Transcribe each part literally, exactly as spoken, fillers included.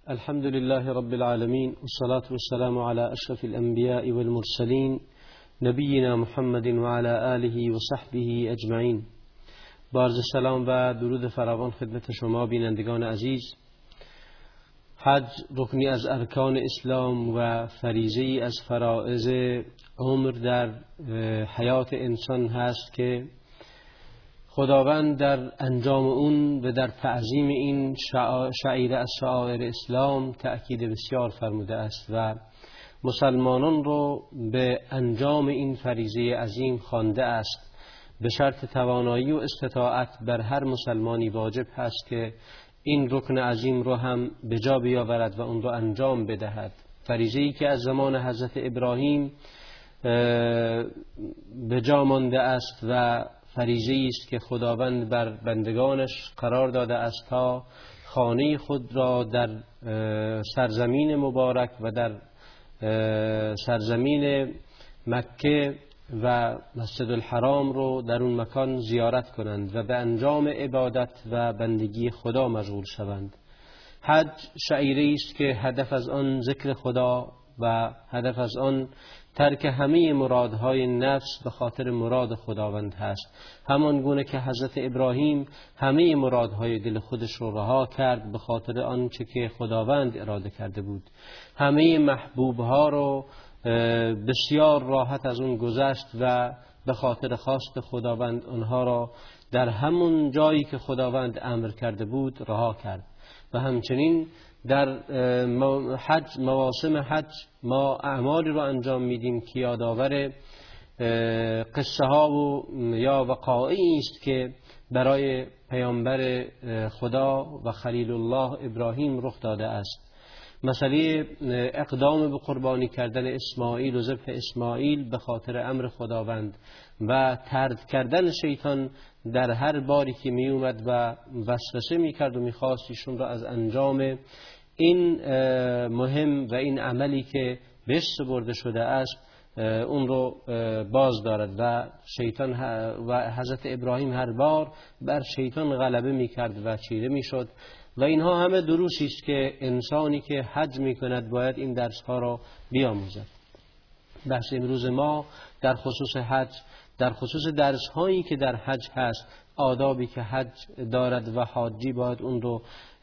الحمد لله رب العالمين والصلاة والسلام على أشرف الأنبياء والمرسلين نبينا محمد وعلى آله وصحبه أجمعين. بارز سلام و درود فراوان خدمت شما بینندگان عزیز. حج رکنی از ارکان اسلام و فریضه‌ای از فرائض عمر در حیات انسان هست که خداوند در انجام اون و در تعظیم این شعیره از شعائر اسلام تأکید بسیار فرموده است و مسلمانان رو به انجام این فریضه عظیم خوانده است. به شرط توانایی و استطاعت بر هر مسلمانی واجب هست که این رکن عظیم رو هم به جا بیاورد و اون رو انجام بدهد. فریضه‌ای که از زمان حضرت ابراهیم به جا مانده است و فریضه‌ای است که خداوند بر بندگانش قرار داده است تا خانه خود را در سرزمین مبارک و در سرزمین مکه و مسجد الحرام رو در اون مکان زیارت کنند و به انجام عبادت و بندگی خدا مشغول شوند. حج شعیره است که هدف از آن ذکر خدا و هدف از آن ترک همه مرادهای نفس به خاطر مراد خداوند هست. همان گونه که حضرت ابراهیم همه مرادهای دل خودش رو رها کرد به خاطر آنچه که خداوند اراده کرده بود. همه محبوبها رو بسیار راحت از اون گذشت و به خاطر خواست خداوند آنها را در همون جایی که خداوند امر کرده بود رها کرد. و همچنین در حج، مواسم حج، ما اعمالی رو انجام میدیم که یادآور قصه ها و یا وقایعی است که برای پیامبر خدا و خلیل الله ابراهیم رخ داده است. مسئله اقدام به قربانی کردن اسماعیل و ذبح اسماعیل به خاطر امر خداوند و طرد کردن شیطان در هر باری که می اومد و وسوسه می کرد و می خواست ایشون را از انجام این مهم و این عملی که بهش سپرده شده است اون رو باز دارد و شیطان و حضرت ابراهیم هر بار بر شیطان غلبه می کرد و چیره می شد. و اینها همه دروسی است که انسانی که حج می کند باید این درس ها را بیاموزد. بحث امروز ما در خصوص حج، در خصوص درس هایی که در حج هست، آدابی که حج دارد و حاجی باید اون رو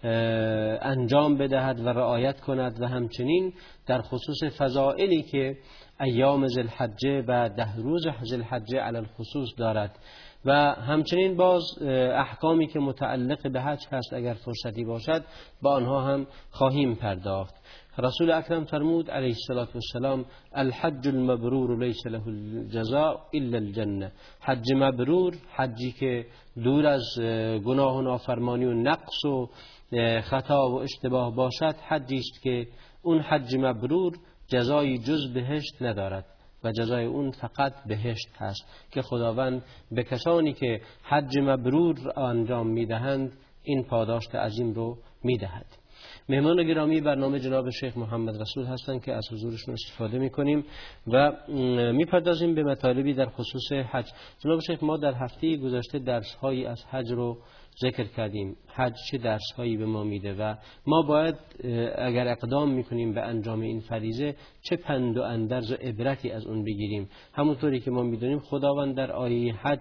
انجام بدهد و رعایت کند و همچنین در خصوص فضائلی که ایام ذوالحجه و ده روز ذوالحجه علی الخصوص دارد و همچنین باز احکامی که متعلق به حج هست اگر فرصتی باشد با آنها هم خواهیم پرداخت. رسول اکرم فرمود علیه السلام الحج المبرور لیس له الجزاء الا الجنه. حج مبرور، حجی که دور از گناه و نافرمانی و نقص و خطا و اشتباه باشد، حجی است که اون حج مبرور جزای جز بهشت ندارد و جزای اون فقط بهشت هست که خداوند به کسانی که حج مبرور انجام میدهند این پاداش عظیم رو میدهد. مهمان گرامی برنامه جناب شیخ محمد رسول هستند که از حضورشون استفاده میکنیم و میپردازیم به مطالبی در خصوص حج. جناب شیخ، ما در هفته گذشته درس هایی از حج رو ذکر کردیم. حج چه درس هایی به ما میده و ما باید اگر اقدام میکنیم به انجام این فریضه چه پند و اندرز و عبرتی از اون بگیریم. همونطوری که ما میدونیم خداوند در آیه حج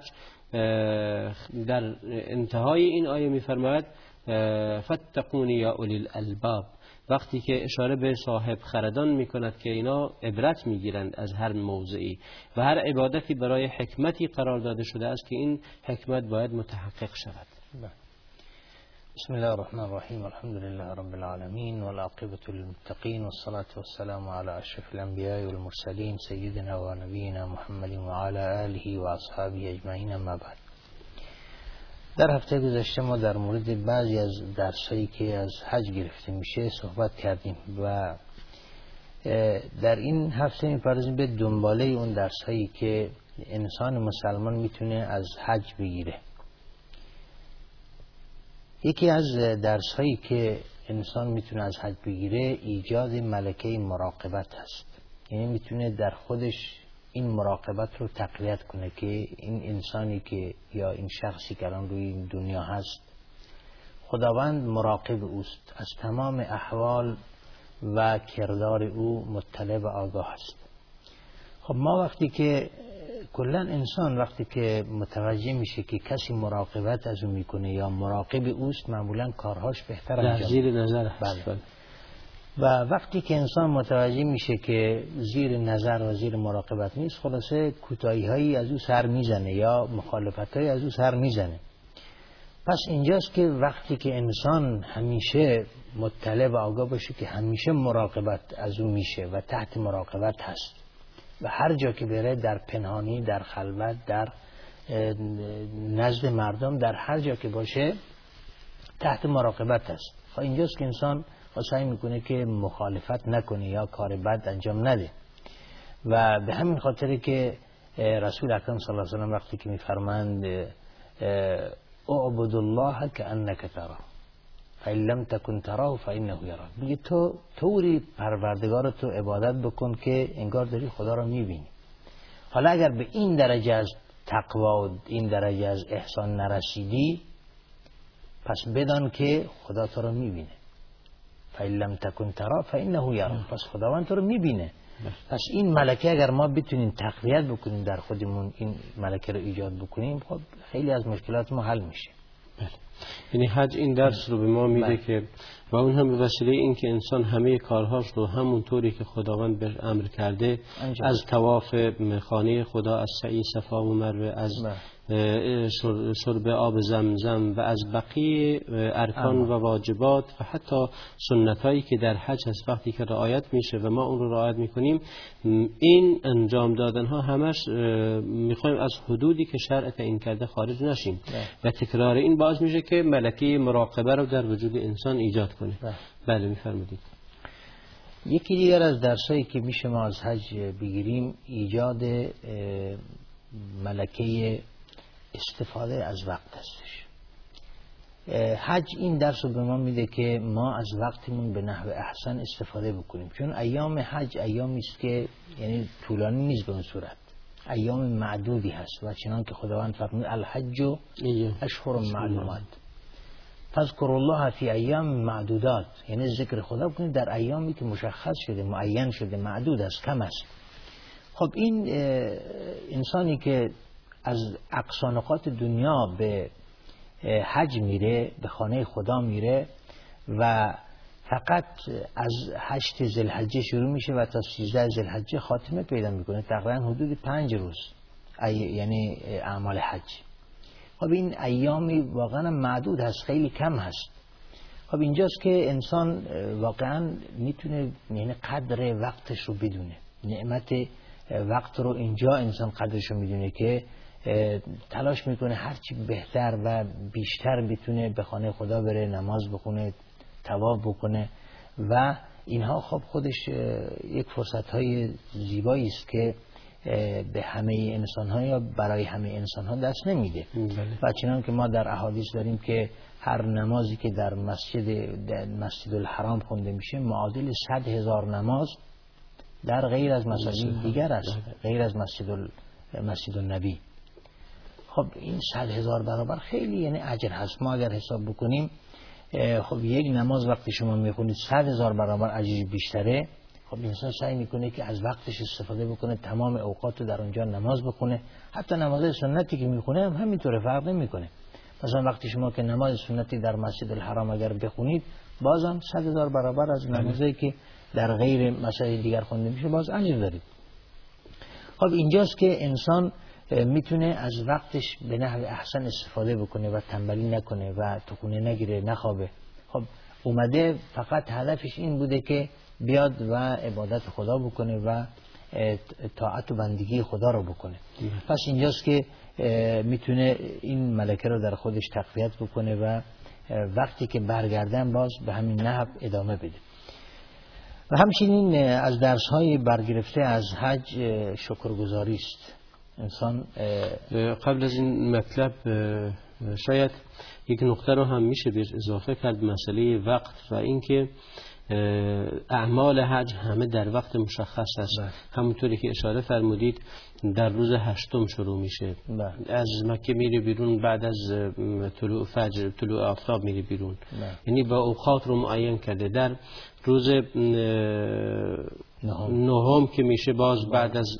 در انتهای این آیه میفرماید فاتقون یا اولی الالباب، وقتی که اشاره به صاحب خردان میکند که اینا عبرت میگیرند از هر موضعی و هر عبادتی برای حکمتی قرار داده شده است که این حکمت باید متحقق شود. بسم الله الرحمن الرحیم، الحمد لله رب العالمین والعاقبة للمتقین والصلاة والسلام على اشرف الانبیاء والمرسلین سیدنا و نبینا محمد و علی آله و اصحابه اجمعین. اما بعد، در هفته گذشته ما در مورد بعضی از درسایی که از حج گرفته میشه صحبت کردیم و در این هفته میپردازیم به دنباله اون درسایی که انسان مسلمان میتونه از حج بگیره. یکی از درسایی که انسان میتونه از حج بگیره ایجاد ملکه مراقبت هست. یعنی میتونه در خودش این مراقبت رو تقویت کنه که این انسانی که یا این شخصی که الان روی این دنیا هست خداوند مراقب اوست، از تمام احوال و کردار او مطلع و آگاه است. خب ما وقتی که کلا انسان وقتی که متوجه میشه که کسی مراقبت از او میکنه یا مراقب اوست، معمولا کارهاش بهتر انجام در زیر نظر هست. بله. و وقتی که انسان متوجه میشه که زیر نظر و زیر مراقبت نیست، خلاصه کوتاهی هایی از او سر میزنه یا مخالفت هایی از او سر میزنه. پس اینجاست که وقتی که انسان همیشه مطلع و آگاه باشه که همیشه مراقبت از او میشه و تحت مراقبت هست و هر جا که بره، در پنهانی، در خلوت، در نزد مردم، در هر جا که باشه تحت مراقبت هست. خب اینجاست که انسان سعی میکنه که مخالفت نکنه یا کار بد انجام نده. و به همین خاطره که رسول اکرم صلی الله علیه و آله وقتی که میفرمایند اعبد الله کأنک تراه فإن لم تکن تراه فإنه یراک، میگه تو طوری پروردگار تو عبادت بکن که انگار داری خدا رو میبینی. حالا اگر به این درجه از تقوا و این درجه از احسان نرسیدی، پس بدان که خدا تو رو میبینه. فإن لم تکن تراه فإنه یراک، پس خداوند تو رو میبینه. پس این ملکه اگر ما بتونیم تقویت بکنیم در خودمون، این ملکه رو ایجاد بکنیم، خب خیلی از مشکلات ما حل میشه. بله. یعنی حج این درس رو به ما میده بله. که و اون هم به وسیله این که انسان همه کارهاش رو همون طوری که خداوند بهش امر کرده انجام. از طواف خانه خدا، از سعی صفا و مروه، از شرب آب زمزم و از بقیه ارکان اما. و واجبات و حتی سنتایی که در حج هست، وقتی که رعایت میشه و ما اون رو رعایت میکنیم، این انجام دادن ها همش میخوایم از حدودی که شرع تعیین کرده خارج نشیم و تکرار این باعث میشه که ملکه مراقبه رو در وجود انسان ایجاد کنه. بله میفرمایید. یکی دیگر از درسایی که میشه ما از حج بگیریم، ایجاد ملکه استفاده از وقت هستش. حج این درس رو به ما میده که ما از وقتمون به نحو احسن استفاده بکنیم، چون ایام حج ایامی است که یعنی طولانی نیست به اون صورت، ایام معدودی هست و چنان که خداوند فرمود الحج اشهر معلومات فاذکروا الله فی ایام معدودات، یعنی ذکر خدا بکنید در ایامی که مشخص شده، معین شده، معدود است، کم است. خب این انسانی که از اقصا نقاط دنیا به حج میره، به خانه خدا میره و فقط از هشت ذوالحجه شروع میشه و تا سیزده ذوالحجه خاتمه پیدا میکنه، تقریبا حدود پنج روز یعنی اعمال حج. خب این ایامی واقعا معدود هست، خیلی کم هست. خب اینجاست که انسان واقعا میتونه یعنی قدر وقتش رو بدونه، نعمت وقت رو اینجا انسان قدرش رو میدونه که تلاش میکنه هرچی بهتر و بیشتر بتونه به خانه خدا بره، نماز بخونه، طواف بکنه و اینها خب خودش یک فرصت های زیبایی است که به همه انسان ها یا برای همه انسان ها دست نمیده. و چنان که ما در احادیث داریم که هر نمازی که در مسجد در مسجد الحرام خونده میشه معادل صد هزار نماز در غیر از مساجد دیگر است، غیر از مسجد مسجد النبی. خب این صد هزار برابر خیلی یعنی اجر هست. ما اگر حساب بکنیم خب یک نماز وقتی شما میخونید صد هزار برابر اجر بیشتره. خب انسان سعی میکنه که از وقتش استفاده بکنه، تمام اوقات رو در اونجا نماز بخونه. حتی نماز سنتی که میخونه هم همینطوره، فرق نمیکنه. مثلا وقتی شما که نماز سنتی در مسجد الحرام اگر بخونید، بازم صد هزار برابر از نمازی که در غیر مساجد دیگر خونده میشه باز اجر دارید. خب اینجاست که انسان میتونه از وقتش به نحو احسن استفاده بکنه و تنبلی نکنه و تو خونه نگیره، نخوابه. خب اومده فقط هدفش این بوده که بیاد و عبادت خدا بکنه و طاعت و بندگی خدا رو بکنه. پس اینجاست که میتونه این ملکه رو در خودش تقویت بکنه و وقتی که برگردن باز به همین نحو ادامه بده. و همچنین از درس‌های برگرفته از حج شکرگزاری است. انسان قبل از این مطلب شاید یک نکته رو هم میشه بهش اضافه کرد، مسئله وقت و اینکه اعمال حج همه در وقت مشخص است. همونطوری که اشاره فرمودید در روز هشتم شروع میشه. از مکه میری بیرون بعد از طلوع فجر، طلوع آفتاب میری بیرون. یعنی با اوقات رو معین کرده. در روز نهم که میشه باز بعد از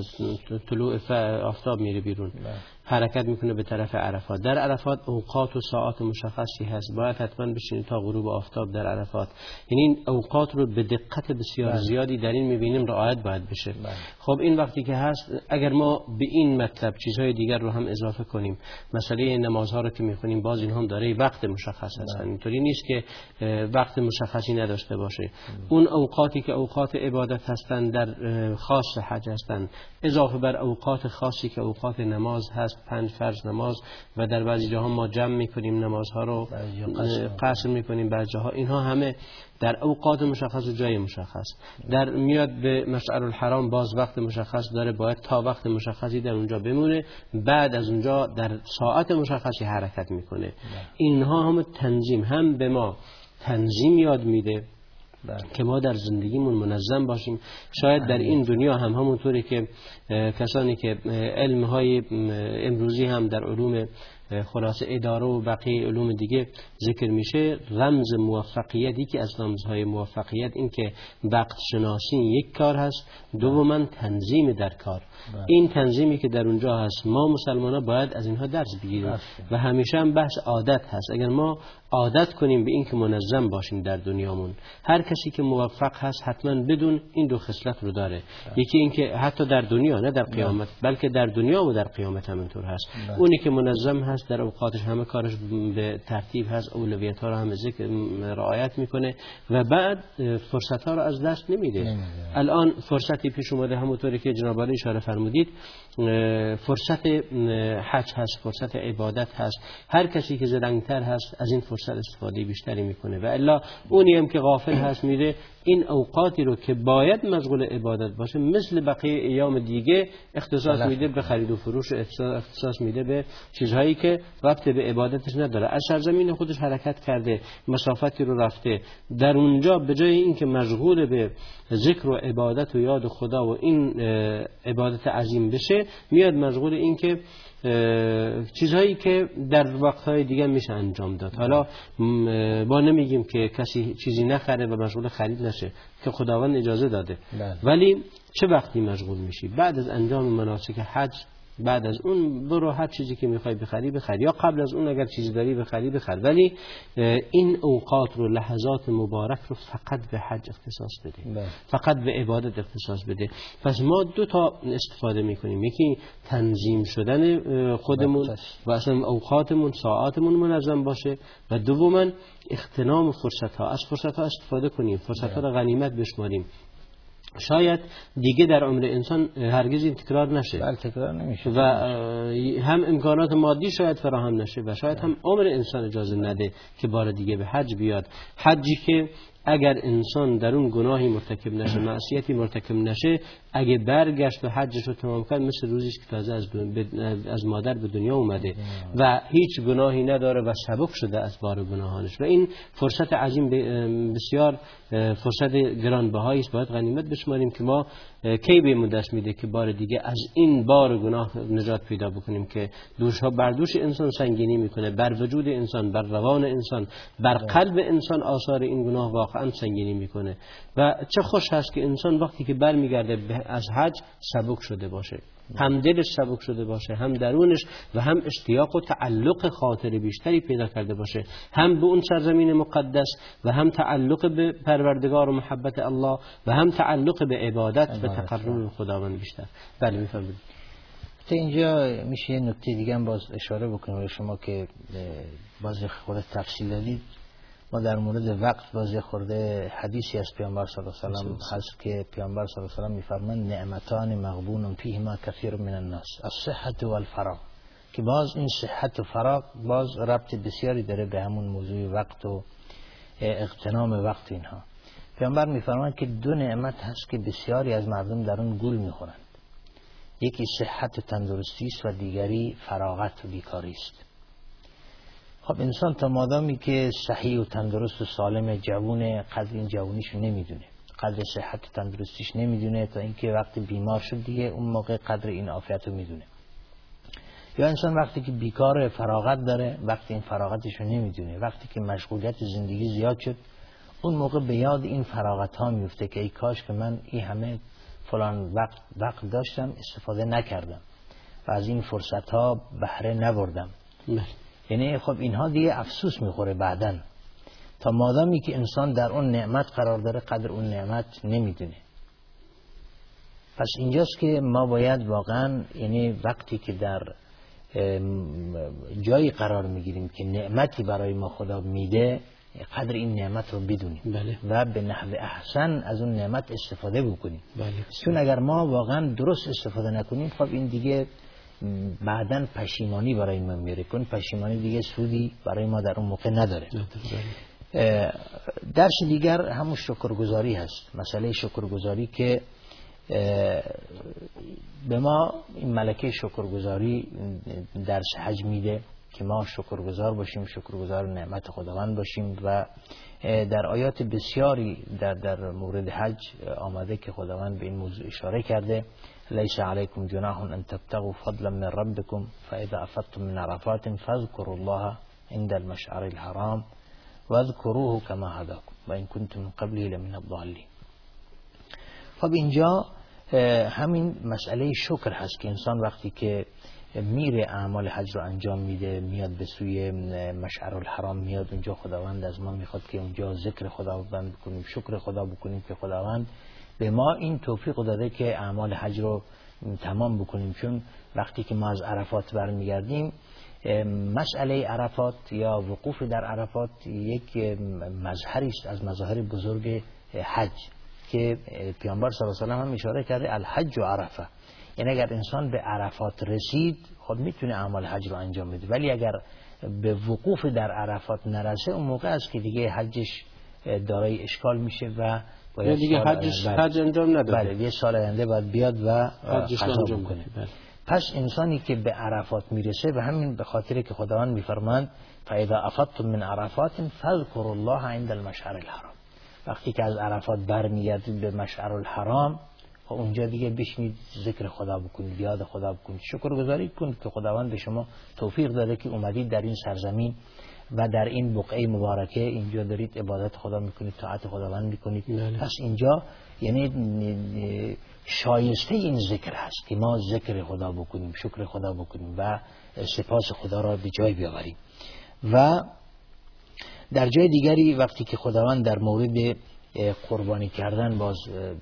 طلوع آفتاب میره بیرون، حرکت میکنه به طرف عرفات. در عرفات اوقات و ساعات مشخصی هست، باید حتما بشینید تا غروب آفتاب در عرفات. یعنی این اوقات رو به دقت بسیار بله. زیادی در این میبینیم رعایت باید بشه. بله. خب این وقتی که هست، اگر ما به این مطلب چیزهای دیگر رو هم اضافه کنیم، مسئله نمازها رو که میخونیم باز این هم داره وقت مشخص هستن. اینطوری نیست که وقت مشخصی نداشته باشه. بله. اون اوقاتی که اوقات عبادت هستن در خاص حج هستن، اضافه بر اوقات خاصی که اوقات نماز هست، پنج فرض نماز و در بعضی جاها ما جمع میکنیم نمازها رو قصر میکنیم، بعضی جاها اینها همه در اوقات مشخص و جای مشخص. در میاد به مشعر الحرام باز وقت مشخص داره، باید تا وقت مشخصی در اونجا بمونه، بعد از اونجا در ساعت مشخصی حرکت میکنه. اینها هم تنظیم هم به ما تنظیم یاد میده که ما در زندگیمون منظم باشیم. شاید در این دنیا هم همونطوری که کسانی که علمهای امروزی هم در علوم خلاصه اداره و بقیه علوم دیگه ذکر میشه، رمز موفقیتی که از رمزهای موفقیت این که وقت شناسی یک کار هست، دوما تنظیم در کار. این تنظیمی که در اونجا هست ما مسلمان‌ها باید از اینها درس بگیریم و همیشه هم بحث عادت هست. اگر ما عادت کنیم به این که منظم باشیم در دنیامون، هر کسی که موفق هست حتما بدون این دو خصلت رو داره. یکی این که حتی در دنیا نه در قیامت، بلکه در دنیا و در قیامت هم اینطور هست. اونی که منظم هست در اوقاتش همه کارش به ترتیب هست، اولویت ها رو هم ذکر رعایت میکنه و بعد فرصت ها رو از دست نمیده. الان فرصتی پیش اومده همونطوری که جناب عالی اشاره فرمودید، فرصت حج هست، فرصت عبادت هست. هر کسی که زرنگتر هست از این فرصت استفاده بیشتری میکنه و الا اونی هم که غافل هست میره این اوقاتی رو که باید مشغول عبادت باشه مثل بقیه ایام دیگه اختصاص میده به خرید و فروش، اختصاص میده به چیزهایی که ربط به عبادتش نداره. از سرزمین خودش حرکت کرده، مسافتی رو رفته، در اونجا به جای اینکه مشغول به ذکر و عبادت و یاد خدا و این عبادت عظیم بشه، میاد مشغول این که چیزهایی که در وقتهای دیگه میشه انجام داد. حالا با نمیگیم که کسی چیزی نخره و مشغول خرید نشه که خداوند اجازه داده، ولی چه وقتی مشغول میشی؟ بعد از انجام مناسک حج، بعد از اون برو هر چیزی که میخوای بخری بخری، یا قبل از اون اگر چیزی داری بخری بخر، ولی این اوقات رو، لحظات مبارک رو فقط به حج اختصاص بده، بله. فقط به عبادت اختصاص بده. پس ما دو تا استفاده میکنیم، یکی تنظیم شدن خودمون و اصلا اوقاتمون، ساعاتمون منظم باشه، و دوما اغتنام فرصت ها، از فرصت ها استفاده کنیم، فرصت ها رو غنیمت بشماریم. شاید دیگه در عمر انسان هرگز این تکرار نشه، بله تکرار نمیشه و هم امکانات مادی شاید فراهم نشه و شاید هم عمر انسان اجازه نده که بار دیگه به حج بیاد. حجی که اگر انسان در اون گناهی مرتکب نشه، معصیتی مرتکب نشه، اگه برگشت و حجش رو تمام کرد مثل روزی که تازه از, از مادر به دنیا اومده و هیچ گناهی نداره و سبک شده از بار گناهانش. و این فرصت عظیم بسیار فرصت گرانبهایی است، باید غنیمت بشماریم که ما کی بهمون دست میده که بار دیگه از این بار گناه نجات پیدا بکنیم که دوشها بر دوش انسان سنگینی میکنه، بر وجود انسان، بر روان انسان، بر قلب انسان آثار این گناه واقعا سنگینی میکنه. و چه خوش هست که انسان وقتی که برمیگرده از حج سبک شده باشه، هم دلش سبک شده باشه، هم درونش، و هم اشتیاق و تعلق خاطر بیشتری پیدا کرده باشه، هم به اون سرزمین مقدس و هم تعلق به پروردگار و محبت الله و هم تعلق به عبادت و تقرب خداوند بیشتر. بله میفهمید. تا اینجا میشه یه نکته دیگه هم باز اشاره بکنیم شما که باز خود تفصیل دادید. ما در مورد وقت باز خورده حدیثی از پیامبر صلی الله علیه و سلم هست که پیامبر صلی الله علیه و سلم میفرمایند نعمتان مغبون فیهما کثیر من الناس الصحت و الفراغ، که باز این صحت و فراغ باز ربط بسیاری داره به همون موضوع وقت و اغتنام وقت. اینها پیامبر میفرمایند که دو نعمت هست که بسیاری از مردم در اون گول میخورند، یکی صحت و تندرستی است و دیگری فراغت و بیکاری است. خب انسان تا مادامی که صحیح و تندرست و سالم جوونه، قدر این جوونیشو نمیدونه، قدر صحت و تندرستیش نمیدونه، تا اینکه وقتی بیمار شد دیگه اون موقع قدر این عافیت رو میدونه. یا انسان وقتی که بیکار فراغت داره، وقتی این فراغتشو نمیدونه، وقتی که مشغولیت زندگی زیاد شد، اون موقع به یاد این فراغت ها میفته که ای کاش که من این همه فلان وقت وقت داشتم استفاده نکردم و از این فرصت ها بهره نبردم. یعنی خب اینها دیگه افسوس میخوره بعدن. تا مادامی که انسان در اون نعمت قرار داره قدر اون نعمت نمیدونه. پس اینجاست که ما باید واقعا، یعنی وقتی که در جایی قرار میگیریم که نعمتی برای ما خدا میده، قدر این نعمت رو بدونیم. بله. و به نحو احسن از اون نعمت استفاده بکنیم. بله. چون اگر ما واقعا درست استفاده نکنیم، خب این دیگه بعداً پشیمانی برای ما میاره، کن پشیمانی دیگه سودی برای ما در اون موقع نداره. درس دیگر همون شکرگزاری هست. مسئله شکرگزاری که به ما این ملکه شکرگزاری درس حج میده که ما شکرگزار باشیم، شکرگزار نعمت خداوند باشیم. و در آیات بسیاری در در مورد حج آمده که خداوند به این موضوع اشاره کرده: لیس علیکم جناح ان تبتغوا فضلا من ربکم فاذا افضتم من عرفات فاذكروا الله عند المشعر الحرام واذكروه كما هداكم وان كنتم من قبله لمن الضالین. خب اینجا همین مسئله شکر هست که انسان وقتی که میره اعمال حج رو انجام میده، میاد به سوی مشعر الحرام، میاد اونجا، خداوند از ما میخواد که اونجا ذکر خداوند بکنیم، شکر خدا بکنیم که خداوند به ما این توفیق داده که اعمال حج رو تمام بکنیم. چون وقتی که ما از عرفات برمیگردیم، مسئله عرفات یا وقوف در عرفات یک مظهری است از مظاهر بزرگ حج که پیامبر صلی الله علیه و آله هم اشاره کرده: الحج و عرفه. یعنی اگر انسان به عرفات رسید، خود میتونه اعمال حج رو انجام بده، ولی اگر به وقوف در عرفات نرسه، اون موقع است که دیگه حجش دارای اشکال میشه و باید دیگه حجش حج انجام نداره. بله، یه سال آینده باید بیاد و حجش انجام کنه. پس انسانی که به عرفات میرسه، و همین به خاطر که خداوند میفرماند: فاذا افضتم من عرفات فاذكروا الله عند المشعر الحرام. وقتی که از عرفات برمیگردید به مشعر الحرام، و اونجا دیگه بشینید ذکر خدا بکنید، یاد خدا بکنید، شکرگزاری کنید که خداوند به شما توفیق داده که اومدید در این سرزمین و در این بقعه مبارکه اینجا دارید عبادت خدا میکنید، طاعت خداوند میکنید. پس اینجا یعنی شایسته این ذکر هست که ما ذکر خدا بکنیم، شکر خدا بکنیم و سپاس خدا را به جای بیاوریم. و در جای دیگری وقتی که خداوند در مورد قربانی کردن باز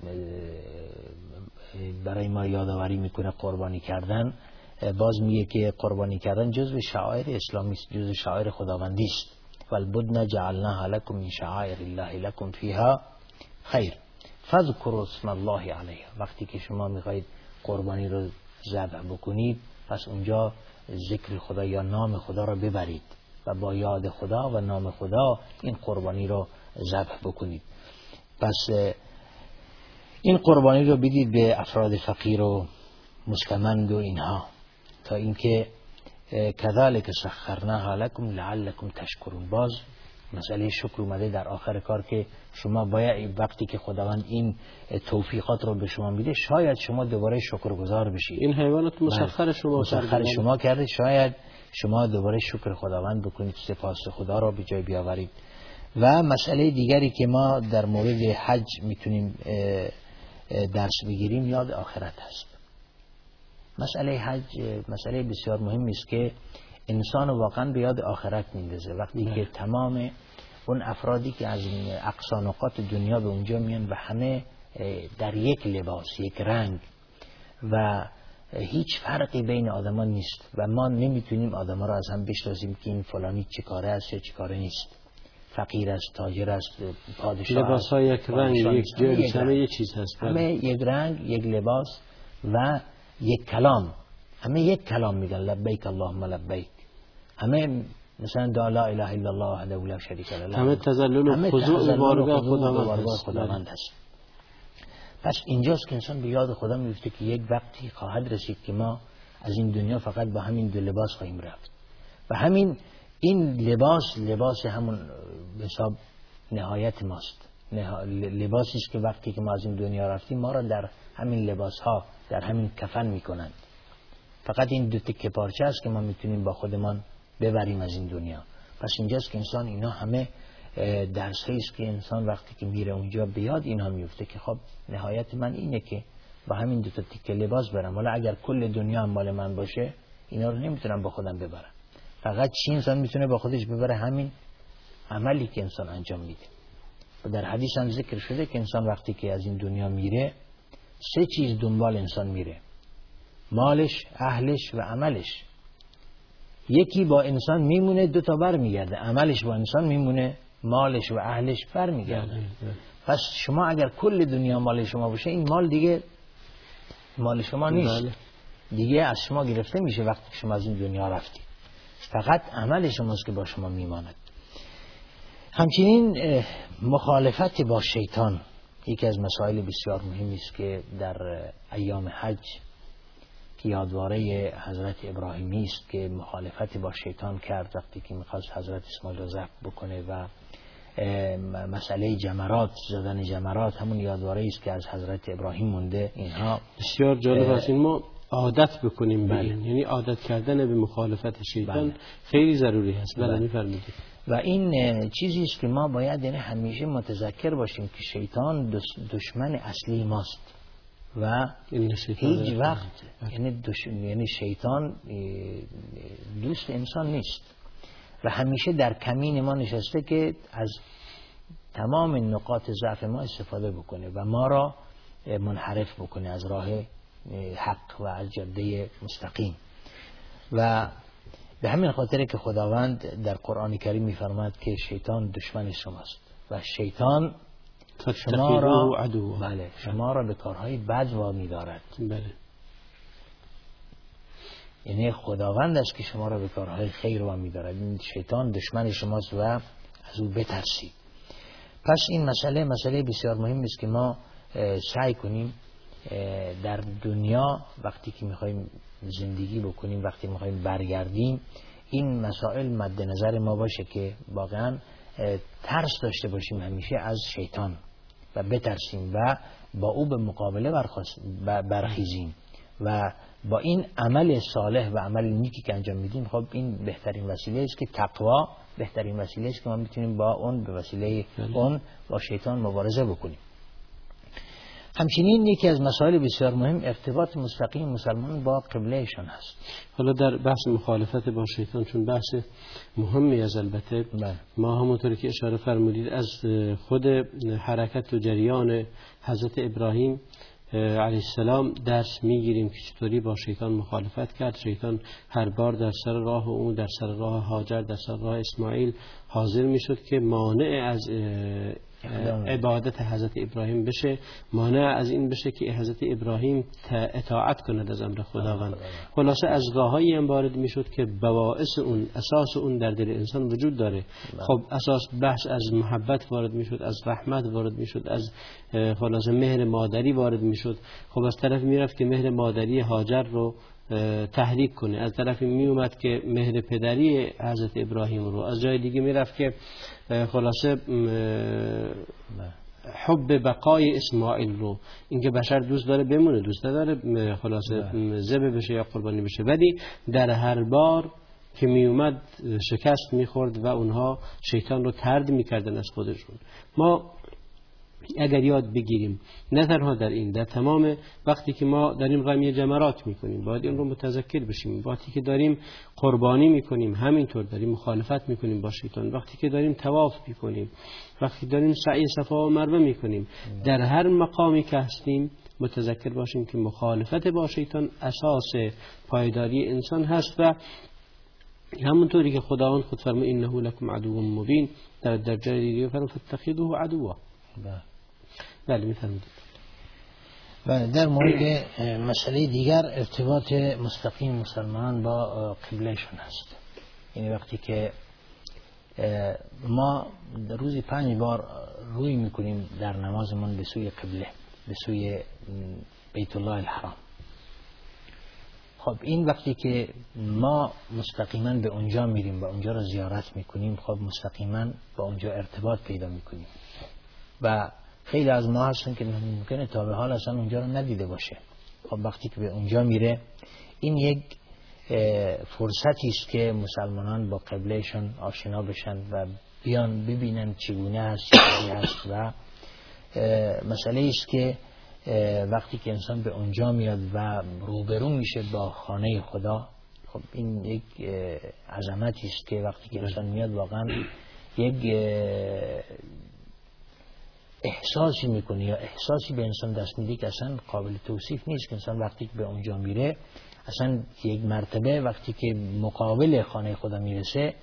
برای ما یادآوری میکنه، قربانی کردن باز میگه که قربانی کردن جزو شعائر اسلامی است، جزو شعائر خداوندی است. والبدن جعلناها لكم من شعائر الله لكم فيها خیر فاذكروا اسم الله علیها. وقتی که شما میخواید قربانی رو ذبح بکنید، پس اونجا ذکر خدا یا نام خدا رو ببرید و با یاد خدا و نام خدا این قربانی رو ذبح بکنید. پس این قربانی رو بدید به افراد فقیر و مستمند و اینها، تا اینکه کذالک سخرناها لکم لعلکم تشکرون. باز مسئله شکر اومده در آخر کار که شما باید وقتی که خداوند این توفیقات رو به شما میده، شاید شما دوباره شکرگزار بشید. این حیوانات مسخر شما مسخر شما کرده، شاید شما دوباره شکر خداوند بکنید، سپاس خدا را به جای بیاورید. و مسئله دیگری که ما در مورد حج میتونیم درس بگیریم یاد آخرت هست. مسئله حج مسئله بسیار مهمی است که انسان واقعا به یاد آخرت میندازه. وقتی که تمام اون افرادی که از اقصا نقاط دنیا به اونجا میان و همه در یک لباس، یک رنگ و هیچ فرقی بین آدمان نیست و ما نمیتونیم آدما را از هم بشناسیم که این فلانی چه کاره است یا چه کاره نیست، فقیر است، تاجر است، پادشاه است. لباس های یک رنگ، یک جنس، همه یک چیز هست. همه یک رنگ، یک لباس و یک کلام. همه یک کلام میگن: لبیک اللهم لبیک. همه مثلا دا لا اله الا الله وحده لا شریک له. همه تذلل و خضوع به بارگاه خداوند هست. پس اینجاست که انسان به یاد خدا میفته که یک وقتی خواهد رسید که ما از این دنیا فقط با همین دو لباس خواهیم رفت و همین این لباس لباس همون حساب نهایت ماست، لباسی است که وقتی که ما از این دنیا رفتیم ما را در همین لباس ها در همین کفن میکنند. فقط این دو تکه پارچه است که ما میتونیم با خودمان ببریم از این دنیا. پس اینجاست که انسان اینا همه درس هاییست که انسان وقتی که میره اونجا بیاد اینا میفته که خب نهایت من اینه که با همین دو تا تکه لباس برم، ولی اگر کل دنیا هم مال من باشه اینا رو نمیتونم با خودم ببرم. فقط چی انسان میتونه با خودش ببره؟ همین عملی که انسان انجام میده. و در حدیث هم ذکر شده که انسان وقتی که از این دنیا میره سه چیز دنبال انسان میره: مالش، اهلش و عملش. یکی با انسان میمونه، دو تا بر میگرده. عملش با انسان میمونه، مالش و اهلش بر میگرده. پس شما اگر کل دنیا مال شما باشه این مال دیگه مال شما نیست، دیگه از شما گرفته میشه وقتی شما از این دنیا رفتی. فقط عمل شماست که با شما میماند. همچنین مخالفت با شیطان یکی از مسائل بسیار مهمی است که در ایام حج که یادواره حضرت ابراهیمی است که مخالفت با شیطان کرد وقتی که میخواست حضرت اسماعیل را ذبح بکنه، و مسئله جمرات، زدن جمرات همون یادواره است که از حضرت ابراهیم مونده. اینها بسیار جالب است. این ما عادت بکنیم به این، یعنی عادت کردن به مخالفت شیطان بله. خیلی ضروری هست. بله میفرمایید. و این چیزی است که ما باید یعنی همیشه متذکر باشیم که شیطان دشمن اصلی ماست و هیچ وقت یعنی, دش... یعنی شیطان دوست انسان نیست و همیشه در کمین ما نشسته که از تمام نقاط ضعف ما استفاده بکنه و ما را منحرف بکنه از راه حق و از جاده مستقیم. و به همین خاطر که خداوند در قرآن کریم می‌فرماید که شیطان دشمن شماست و شیطان شما را عدو بله شما را به کارهای بد وامی دارد. بله. یعنی خداوند است که شما را به کارهای خیر وامی دارد. این شیطان دشمن شماست و از او بترسید. پس این مسئله مسئله بسیار مهمی است که ما سعی کنیم در دنیا وقتی که میخوایم زندگی بکنیم، وقتی میخوایم برگردیم، این مسائل مد نظر ما باشه که واقعا ترس داشته باشیم همیشه از شیطان و بترسیم و با او به مقابله برخیزیم و با این عمل صالح و عمل نیکی که انجام میدیم خب این بهترین وسیله است که تقوا بهترین وسیله است که ما میتونیم با اون به وسیله اون با شیطان مبارزه بکنیم. همچنین یکی از مسائل بسیار مهم ارتباط مستقیم مسلمان با قبلهشان هست. حالا در بحث مخالفت با شیطان چون بحث مهمی از البته بله. ما همونطوری که اشاره فرمودید از خود حرکت و جریان حضرت ابراهیم علیه السلام درس میگیریم که چطوری با شیطان مخالفت کرد. شیطان هر بار در سر راه او، در سر راه هاجر، در سر راه اسماعیل حاضر میشد که مانع از عبادت حضرت ابراهیم بشه، مانع از این بشه که حضرت ابراهیم اطاعت کند از امر خداوند. خلاصه از راهایی هم وارد میشد که بواعث اون، اساس اون در دل انسان وجود داره. خب اساس بحث از محبت وارد میشد، از رحمت وارد میشد، از خلاصه مهر مادری وارد میشد. خب از طرف میرفت که مهر مادری هاجر رو تحریک کنه، از طرفی می اومد که مهر پدری حضرت ابراهیم رو، از جای دیگه میرفت که خلاصه حب بقای اسماعیل رو، اینکه بشر دوست داره بمونه، دوست نداره خلاصه ذبح بشه یا قربانی بشه، ولی در هر بار که می اومد شکست میخورد و اونها شیطان رو طرد میکردن از خودشون. ما اگر یاد بگیریم نه تنها در این، در تمام وقتی که ما داریم رمی جمرات میکنیم باید این رو متذکر بشیم. وقتی که داریم قربانی میکنیم همینطور داریم مخالفت میکنیم با شیطان. وقتی که داریم طواف میکنیم، وقتی داریم سعی صفا و مروه میکنیم، در هر مقامی که هستیم متذکر باشیم که مخالفت با شیطان اساس پایداری انسان هست. و همونطوری که خداوند خود فرمود انه لکم عدو مبین، در در جای دیگه فرمود فاتخذوه عدوا. بله میفرمایید. و در مورد مسئله دیگر ارتباط مستقیم مسلمان با قبلهشون هست. یعنی وقتی که ما روزی پنج بار روی میکنیم در نمازمون به سوی قبله، به سوی بیت الله الحرام. خب این وقتی که ما مستقیما به اونجا میریم و اونجا رو زیارت میکنیم، خب مستقیما با اونجا ارتباط پیدا میکنیم و خیلی از ما هستن که ممکنه تا به حال اصلا اونجا رو ندیده باشه. خب وقتی که به اونجا میره، این یک فرصتی است که مسلمانان با قبلهشون آشنا بشن و بیان ببینن چگونه هست، چگونه هست و مسئله است که وقتی که انسان به اونجا میاد و روبرو میشه با خانه خدا، خب این یک عظمتی است که وقتی که انسان میاد واقعا یک احساسی میکنه یا احساسی به انسان دست میده که اصلا قابل توصیف نیست. که انسان وقتی که به اونجا میره اصلا یک مرتبه وقتی که مقابل خانه خدا میرسه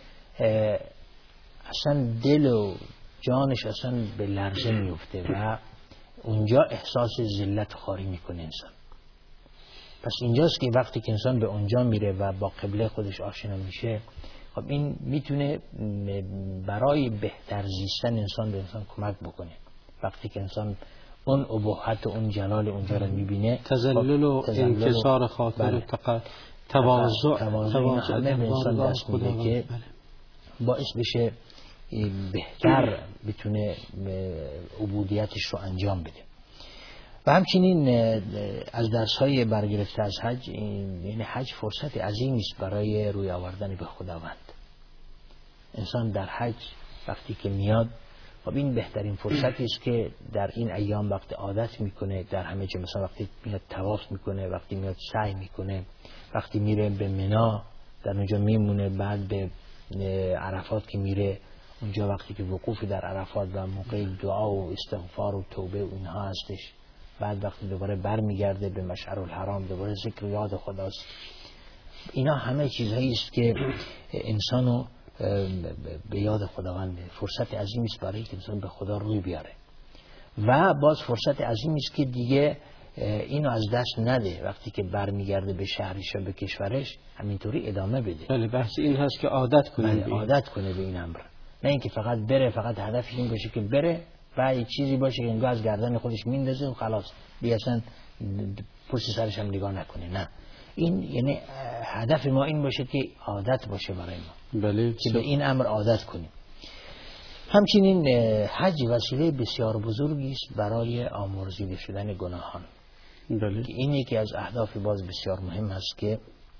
اصلا دل و جانش اصلا به لرزه میفته و اونجا احساس ذلت خاری میکنه انسان. پس اینجاست که وقتی که انسان به اونجا میره و با قبله خودش آشنا میشه، خب این میتونه برای بهتر زیستن انسان به انسان کمک بکنه. وقتی که انسان اون ابهت و اون جلال اونجا رو میبینه، تذلل و انکسار خاطر و تواضع تواضع همه به انسان دست میده که باعث بشه بهتر بتونه عبودیتش رو انجام بده. و همچنین از درس‌های برگرفته از حج، یعنی حج فرصت عظیمی است برای روی آوردن به خداوند. انسان در حج وقتی که میاد، خب این بهترین فرصتی است که در این ایام وقت عادت میکنه در همه جا، مثلا وقتی میاد طواف میکنه، وقتی میاد سعی میکنه، وقتی میره به منی در اونجا میمونه، بعد به عرفات که میره اونجا وقتی که وقوف در عرفات و موقع دعا و استغفار و توبه و اینها هستش، بعد وقتی دوباره بر میگرده به مشعر الحرام دوباره ذکر و یاد خداست. اینا همه چیزهایی است که انسانو به یاد خداوند، فرصت عظیمی است برای که انسان به خدا روی بیاره و باز فرصت عظیمی است که دیگه اینو از دست نده. وقتی که برمیگرده به شهرش و به کشورش همینطوری ادامه بده. بله، بحث این هست که عادت کنه بله، عادت کنه به این امر، نه اینکه فقط بره، فقط هدفش این باشه که بره و یه چیزی باشه که انگار از گردن خودش میندازه و خلاص دیگه اصلا پشت سرش هم نگاه نکنه. نه، این یعنی هدف ما این باشه که عادت باشه برای ما. بله، که به این امر عادت کنیم. همچنین حج وسیله بسیار بزرگی است برای آمرزیده شدن گناهان. بله. که این یکی از اهداف باز بسیار مهم است که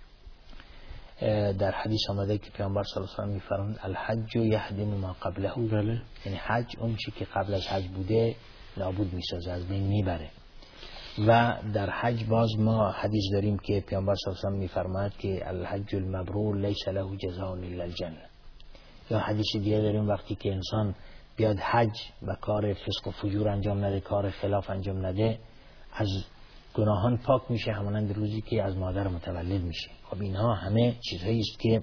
در حدیث آمده که پیامبر صلی الله علیه و آله می‌فرمایند الحج یهدم ما قبله. بله. یعنی حج اون چی که قبل از حج بوده نابود می‌سازه، از بین میبره. و در حج باز ما حدیث داریم که پیامبر صلی الله علیه و آله می‌فرماید که الحج المبرور لیس له جزاء الا الجنه. یا حدیث دیگه داریم وقتی که انسان بیاد حج و کار فسق و فجور انجام نده، کار خلاف انجام نده، از گناهان پاک میشه همانند روزی که از مادر متولد میشه. خب اینها همه چیزهایی است که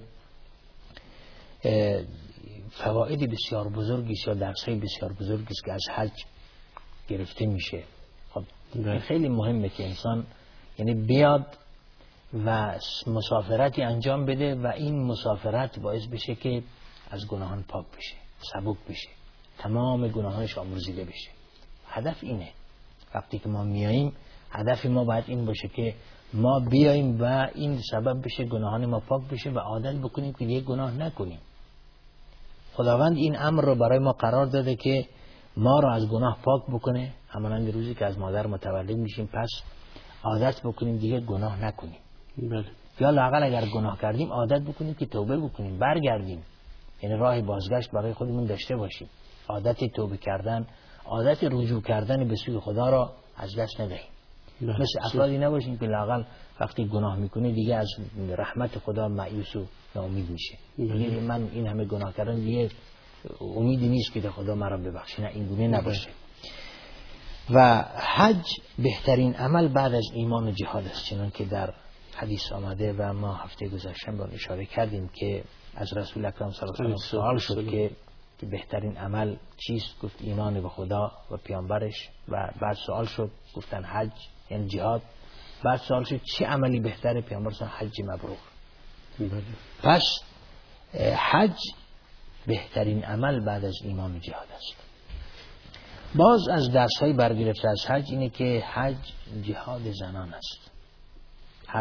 فواید بسیار بزرگی است یا درس‌های بسیار بزرگی است که از حج گرفته میشه. خب خیلی مهمه که انسان یعنی بیاد و مسافرتی انجام بده و این مسافرت باعث بشه که از گناهان پاک بشه، سبک بشه، تمام گناهانش آمرزیده بشه. هدف اینه. وقتی که ما میاییم هدف ما باید این باشه که ما بیاییم و این سبب بشه گناهان ما پاک بشه و عادت بکنیم که دیگه گناه نکنیم. خداوند این امر رو برای ما قرار داده که ما رو از گناه پاک بکنه، همانند روزی که از مادر متولد میشیم پس عادت بکنیم دیگه گناه نکنیم. بله. یا لااقل اگر گناه کردیم عادت بکنیم که توبه بکنیم، برگردیم، یعنی راه بازگشت برای خودمون داشته باشیم. عادت توبه کردن، عادت رجوع کردن به سوی خدا را از دست ندهیم. مثل افرادی نباشیم که لااقل وقتی گناه میکنه دیگه از رحمت خدا مایوس و ناامید میشه. دیگه من این همه گناه کردم دیگه امیدی نیست که خدا مرا ببخشه. نه، این گونه نباشه. و حج بهترین عمل بعد از ایمان و جهاد است، چنان که در حدیث آمده و ما هفته گذشته به آن اشاره کردیم که از رسول اکرم صلی الله علیه و سوال شد که که بهترین عمل چیست؟ گفت ایمان به خدا و پیامبرش. و بعد سوال شد، گفتن حج یعنی جهاد. بعد سوال شد چه عملی بهتره؟ پیامبر گفت حج مبرور. پس حج بهترین عمل بعد از ایمان و جهاد است. باز از درس‌های برگرفته از حج اینه که حج جهاد زنان است. حج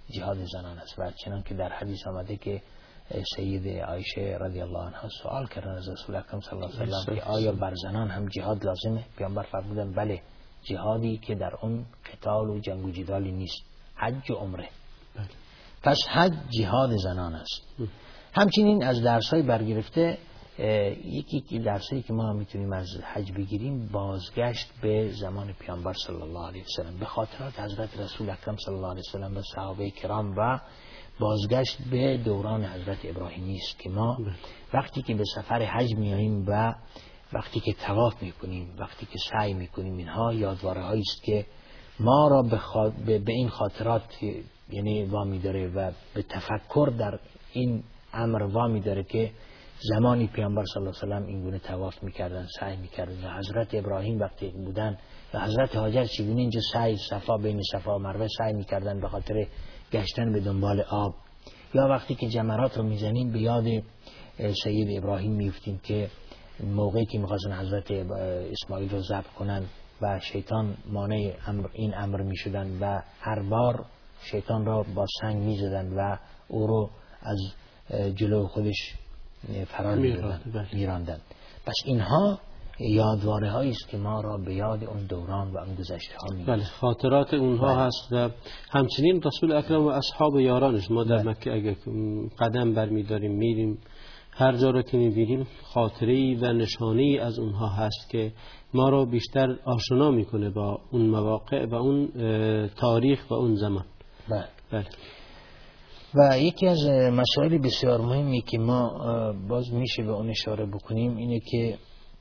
جهاد زنان است. و چنان که در حدیث آمده که سید عایشه رضی الله عنها سوال کردن از رسول اکرم صلی الله علیه و سلم که آیا بر زنان هم جهاد لازمه؟ پیامبر فرمودن بله، جهادی که در اون قتال و جنگ و جدالی نیست، حج و عمره. بله. پس حج جهاد زنان است. همچنین از درس‌های برگرفته یکی درسایی که ما میتونیم از حج بگیریم بازگشت به زمان پیامبر صلی الله علیه و سلم، به خاطرات حضرت رسول اکرم صلی الله علیه و سلم و صحابه کرام و بازگشت به دوران حضرت ابراهیمی است که ما وقتی که به سفر حج میاییم و وقتی که طواف میکنیم، وقتی که سعی میکنیم، اینها یادواره‌هایی است که ما را به, خا... به... به این خاطرات یعنی وامی داره و به تفکر در این امر وامی داره که زمانی پیامبر صلی الله علیه و سلم این گونه طواف میکردن، سعی میکردن، و حضرت ابراهیم وقتی بودن و حضرت هاجر چگونه اینجا سعی صفا بین صفا و مروه سعی میکردن به خاطر گشتن به دنبال آب، یا وقتی که جمرات رو میزنیم به یاد سید ابراهیم میفتیم که موقعی که میخواستن حضرت اسماعیل رو ذبح کنن و شیطان مانع امر این امر میشدن و هر بار شیطان را با سنگ میزدن و او رو از جلو خودش فرار میراندن. پس اینها یادواره هایی است که ما را به یاد اون دوران و اون گذشته ها می‌آورد. بله، خاطرات اونها بله. هست. و همچنین رسول اکرم و اصحاب یارانش، ما در بله. مکه اگه قدم برمی‌داریم میریم هر جا را که می‌بینیم خاطره‌ای و نشانه‌ای از اونها هست که ما را بیشتر آشنا میکنه با اون مواقع و اون تاریخ و اون زمان. بله. بله. و یکی از مسائل بسیار مهمی که ما باز میشه به اون اشاره بکنیم اینه که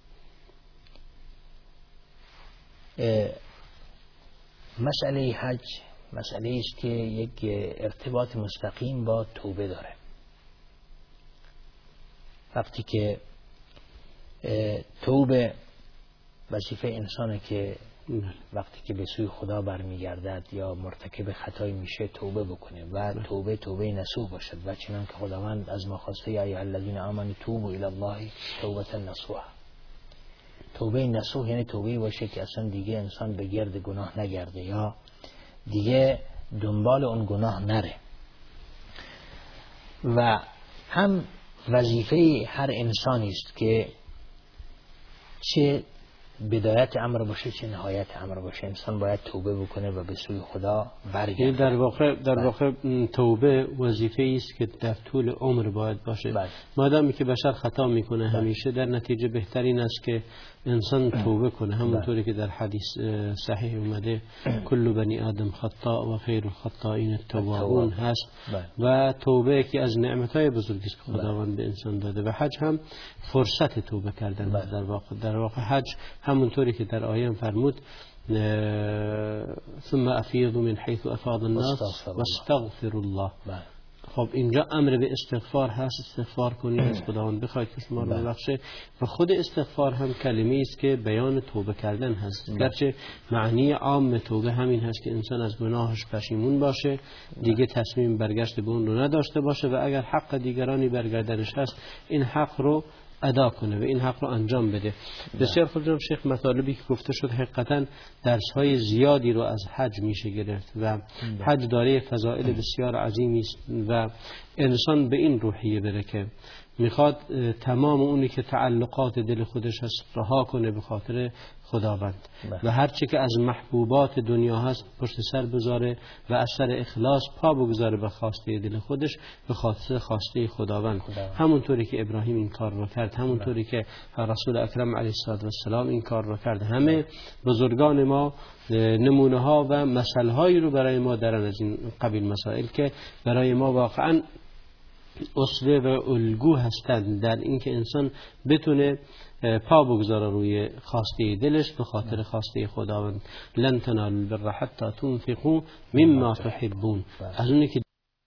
مسئله حج مسئله است که یک ارتباط مستقیم با توبه داره. وقتی که توبه وظیفه انسانه که وقتی که به سوی خدا برمیگردد یا مرتکب خطایی میشه توبه بکنه و توبه توبه نصوح باشد، و چنان که خداوند از ما خواسته یا ایها الذین آمنوا توبوا الی الله توبة نصوحا. توبه نصوح یعنی توبه باشه که اصلا دیگه انسان به گرد گناه نگرده یا دیگه دنبال اون گناه نره. و هم وظیفه هر انسانی است که چه بدایت امر باشه چه نهایت امر باشه انسان باید توبه بکنه و به سوی خدا برگرده. در واقع در واقع توبه وظیفه‌ای است که در طول عمر باید باشه. مادامی که بشر خطا میکنه همیشه در نتیجه بهترین است که انسان توبه کنه، همونطوری که در حدیث صحیح اومده کل بنی آدم خطاء و خیر الخطائین التوابون هست. و توبه یکی از نعمتهای بزرگی است که خداوند به انسان داده و حج هم فرصت توبه کردن در واقع. در واقع حج همونطوری که در آیه فرمود ثم افیضوا من حیث افاض الناس واستغفروا الله. خب اینجا امر به استغفار هست، استغفار کنید از خداوند بخواید که شما رو ببخشه و خود استغفار هم کلمه‌ای است که بیان توبه کردن هست. گرچه معنی عام توبه همین هست که انسان از گناهش پشیمون باشه، دیگه تصمیم برگشت به اون رو نداشته باشه و اگر حق دیگرانی برگردنش هست این حق رو ادا کنه و این حق رو انجام بده. بسیار خوب جناب شیخ، مطالبی که گفته شد حقیقتا درس‌های زیادی رو از حج میشه گرفت و حج داره فضائل بسیار عظیمی است و انسان به این روحیه بره که میخواد تمام اونی که تعلقات دل خودش هست رها کنه به خاطر خداوند و هر چی که از محبوبات دنیا هست پشت سر بذاره و از سر اخلاص پا بگذاره به خواسته دل خودش به خاطر خواسته خداوند. خداوند همونطوری که ابراهیم این کار رو کرد، همونطوری که رسول اکرم علیه السلام این کار رو کرد. همه بزرگان ما نمونه ها و مسائل هایی رو برای ما دارن از این قبیل مسائل که برای ما واقعا اسوه و الگو هستند در اینکه انسان بتونه پا بگذاره روی خواسته دلش به خاطر خواسته خداوند. لن تنالوا البر حتی تنفقوا مما تحبون. از اونی که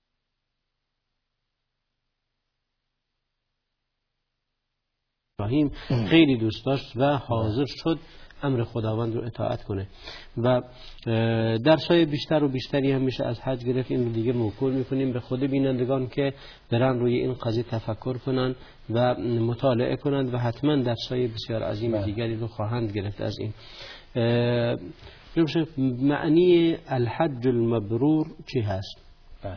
ابراهیم خیلی دوست داشت و حاضر شد امر خداوند رو اطاعت کنه و درسای بیشتر و بیشتری هم میشه از حج گرفت. این رو دیگه موکول میکنیم به خود بینندگان که برن روی این قضیه تفکر کنن و مطالعه کنند و حتما درسای بسیار عظیم دیگری رو خواهند گرفت از این. معنی الحج المبرور چی هست؟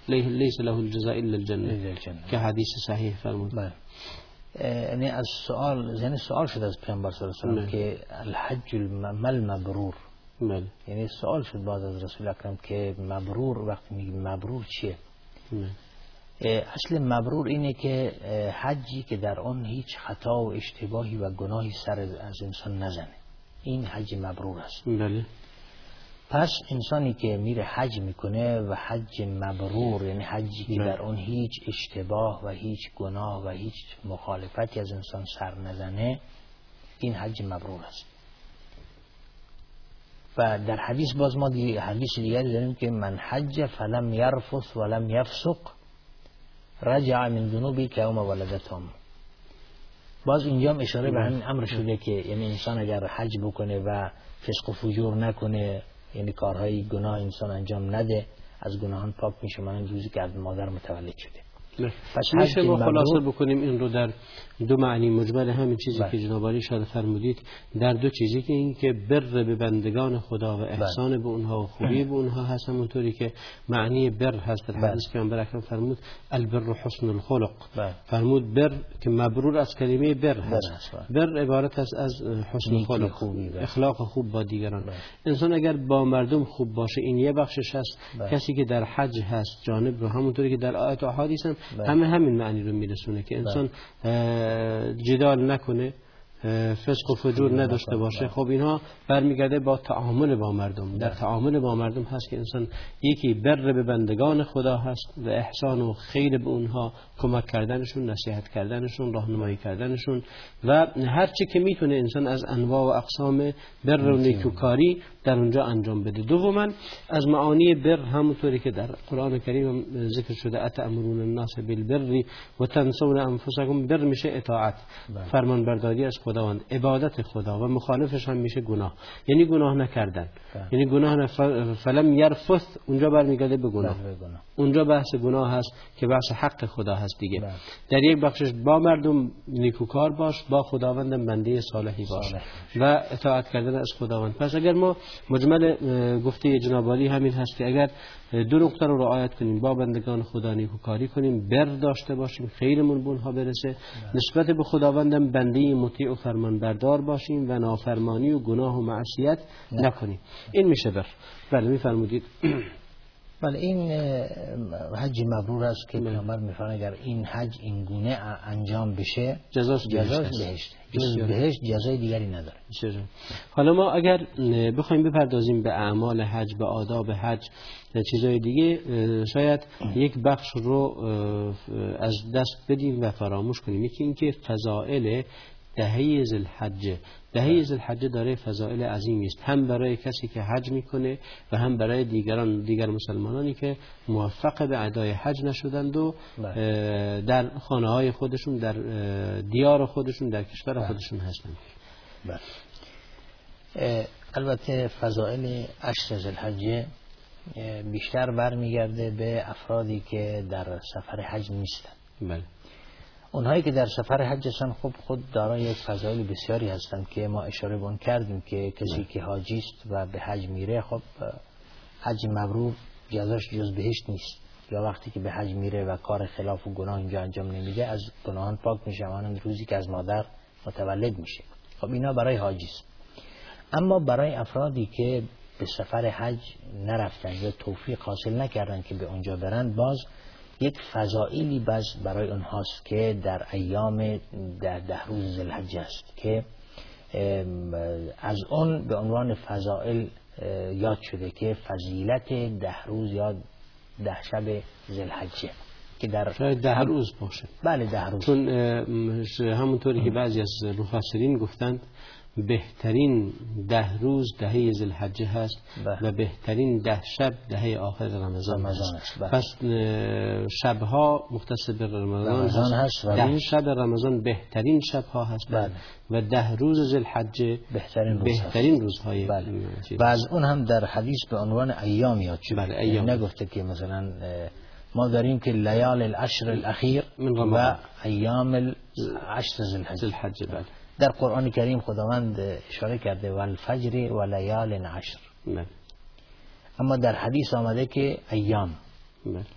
لیس له الجزاء الا الجنه که حدیث صحیح فرمود. بله. یعنی از سوال یعنی سوال شد از پیامبر صلی الله علیه و آله که الحج المبرور. بله. یعنی سوال شد بعد از رسول اکرم که مبرور، وقتی میگیم مبرور چیه؟ بله. اصل مبرور اینه که حجی که در آن هیچ خطا و اشتباهی و گناهی سر از انسان نزنه، این حج مبرور است. بله. پس انسانی که میره حج میکنه و حج مبرور یعنی حجی که در آن هیچ اشتباه و هیچ گناه و هیچ مخالفتی از انسان سر نزنه، این حج مبرور است. و در حدیث باز ما دی حدیث دیگری داریم که من حج فلم یرفث ولم یفسق رجع من ذنوبی که اوم ولدتهم. باز اینجا اشاره به همین امر شده که یعنی انسان اگر حج بکنه و فسق و فجور نکنه، یعنی کارهای گناه انسان انجام نده، از گناهان پاک میشه، من روزی که از مادر متولد شده. پس میشه ما خلاصه بکنیم این رو در دو معنی مجمل همین چیزی بله. که جناب عالی شاد فرمودید در دو چیزی که این که بر به بندگان خدا و احسان بله. به اونها و خوبی به اونها هست، همونطوری که معنی بر هست در حدیث که پیامبر اکرم فرمود البر حسن الخلق بله. فرمود بر که مبرور از کلمه بر هست. بر, بر عبارت است از حسن خلق، خوبی بله. اخلاق خوب با دیگران بله. انسان اگر با مردم خوب باشه این یه بخشش هست بله. کسی که در حج هست جانب رو همونطوری که در آیات و احادیث هم بله. همه همین معنی رو میرسونه که انسان جدال نکنه، فسق و فجور نداشته باشه. خب اینها برمیگرده با تعامل با مردم. در تعامل با مردم هست که انسان یکی بر به بندگان خدا هست و احسان و خیر به اونها، کمک کردنشون، نصیحت کردنشون، راهنمایی کردنشون و هر چی که میتونه انسان از انواع و اقسام بر و نیکوکاری در اونجا انجام بده. دوما از معانی بر همونطوری که در قرآن کریم ذکر شده اتأمرون الناس بالبر و تنسون انفسکم، بر میشه اطاعت، فرمان برداری از خداوند، عبادت خدا، و مخالفش هم میشه گناه، یعنی گناه نکردن. یعنی گناه نف... فلم یرفث اونجا برمیگرده به گناه. اونجا بحث گناه هست که بحث حق خدا هست دیگه. بله. در یک بخشش با مردم نیکوکار باش، با خداوندم بنده صالحی باش صالح. و اطاعت کردن از خداوند. پس اگر ما مجمل گفته جناب عالی همین هست که اگر دو نکته رو رعایت کنیم، با بندگان خدا نیکوکاری کنیم، بر داشته باشیم، خیرمون به اونها برسه، بله. نسبت به خداوندم بنده مطیع و فرمان بردار باشیم و نافرمانی و گناه و معصیت نه. نکنیم. این میشه بر. بله میفرمودید. بله این حج مبرور است که پیامبر میفرماید اگر این حج این گونه انجام بشه جزاش بهشت، جز بهشت جزای دیگری نداره. حالا ما اگر بخوایم بپردازیم به اعمال حج، به آداب حج، چیزای دیگه، شاید یک بخش رو از دست بدیم و فراموش کنیم. یکی این که فضائل دهه ذوالحجه دهه ذوالحجه داره فضائل عظیمی است، هم برای کسی که حج میکنه و هم برای دیگران دیگر مسلمانانی که موفق به ادای حج نشدند و در خانه های خودشون، در دیار خودشون، در کشور بله. خودشون هستند. بله. البته فضائل عشر ذوالحجه بیشتر برمیگرده به افرادی که در سفر حج نیستند. بله. اونهایی که در سفر حج هستن خب خود دارای فضایل بسیاری هستند که ما اشاره به اون کردیم که کسی که حاجی است و به حج میره، خب حج مبرور جزاش جز بهشت نیست، یا وقتی که به حج میره و کار خلاف و گناه اینجا انجام نمیده از گناهان پاک میشه، مانند روزی که از مادر متولد میشه. خب اینا برای حاجی است. اما برای افرادی که به سفر حج نرفتن یا توفیق حاصل نکردن که به اونجا برن، باز یک فضائلی باز برای اونهاست که در ایام در ده روز ذوالحجه است که از اون به عنوان فضائل یاد شده که فضیلت ده روز یا ده شب ذوالحجه که در شاید ده روز باشه. بله ده روز، چون همونطوری که بعضی از مفسرین گفتند بهترین ده روز دهه ذوالحجه هست و بهترین ده شب دهه آخر رمضان است. پس شبها مختص به رمضان هست، ده شب رمضان بهترین شبها هست بله. و ده روز ذوالحجه بهترین, روز بهترین روزهای بله. و از اون هم در حدیث به عنوان ایام یاد شده. بله ایام. نگفته که مثلا ما داریم که لیال العشر الاخیر و ایام العشر ذوالحجه. بله. در قرآن کریم خداوند اشاره کرده و الفجر و لیال عشر، اما در حدیث آمده که ایام.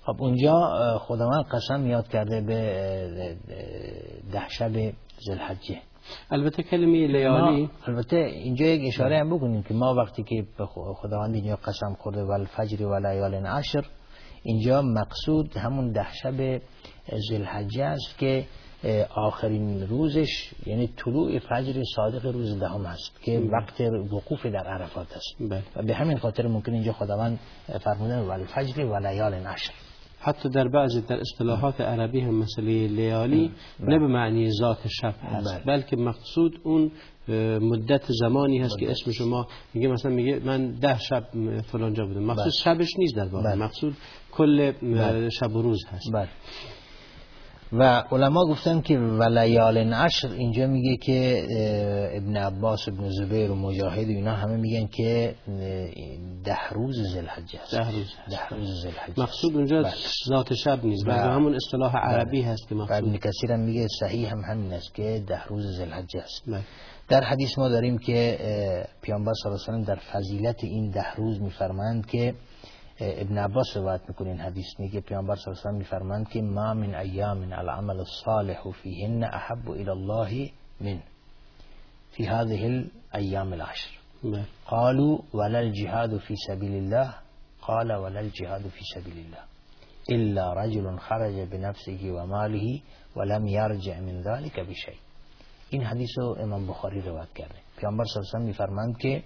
خب اونجا خداوند قسم یاد کرده به ده شب ذوالحجه. البته کلمه لیالی، البته اینجا یک اشاره هم بکنیم که ما وقتی که خداوند اینجا قسم خورده و الفجر و لیال عشر، اینجا مقصود همون ده شب ذوالحجه است که آخرین روزش یعنی طلوع فجر صادق روز دهم هست که وقت وقوف در عرفات است. و به همین خاطر ممکن اینجا خداوند فرمودن و الفجر و لیال عشر. حتی در بعضی در اصطلاحات عربی هم مسئله لیالی نه به معنی ذات شب هست، بلکه مقصود اون مدت زمانی هست که اسم شما میگه، مثلا میگه من ده شب فلانجا بودم، مقصود شبش نیست در واقع، مقصود کل شب و روز هست. بله. و علما گفتن که ولیال عشر اینجا میگه که ابن عباس، ابن زبیر و مجاهد و اینا همه میگن که ده روز ذوالحجه است. ده روز ده روز ذوالحجه مقصود اونجا بله. ذات شب نیست، بلکه همون اصطلاح عربی بله. هست که مقصود. ابن کثیر هم میگه صحیح هم همین است که ده روز ذوالحجه است. بله. در حدیث ما داریم که پیامبر صلی الله علیه و آله در فضیلت این ده روز میفرمایند که ابن عباس روایت میکنه این حدیث، میگه پیامبر صلی الله علیه و آله میفرمایند که ما من ایام العمل الصالح فیهن احب الی الله من فی هذه الایام العشر. قالوا ولا الجهاد فی سبیل الله قال ولا الجهاد فی سبیل الله الا رجل خرج بنفسه و ماله ولم یرجع من ذلك بشیء. این حدیث رو امام بخاری روایت کرده. پیامبر صلی الله علیه و آله میفرمایند که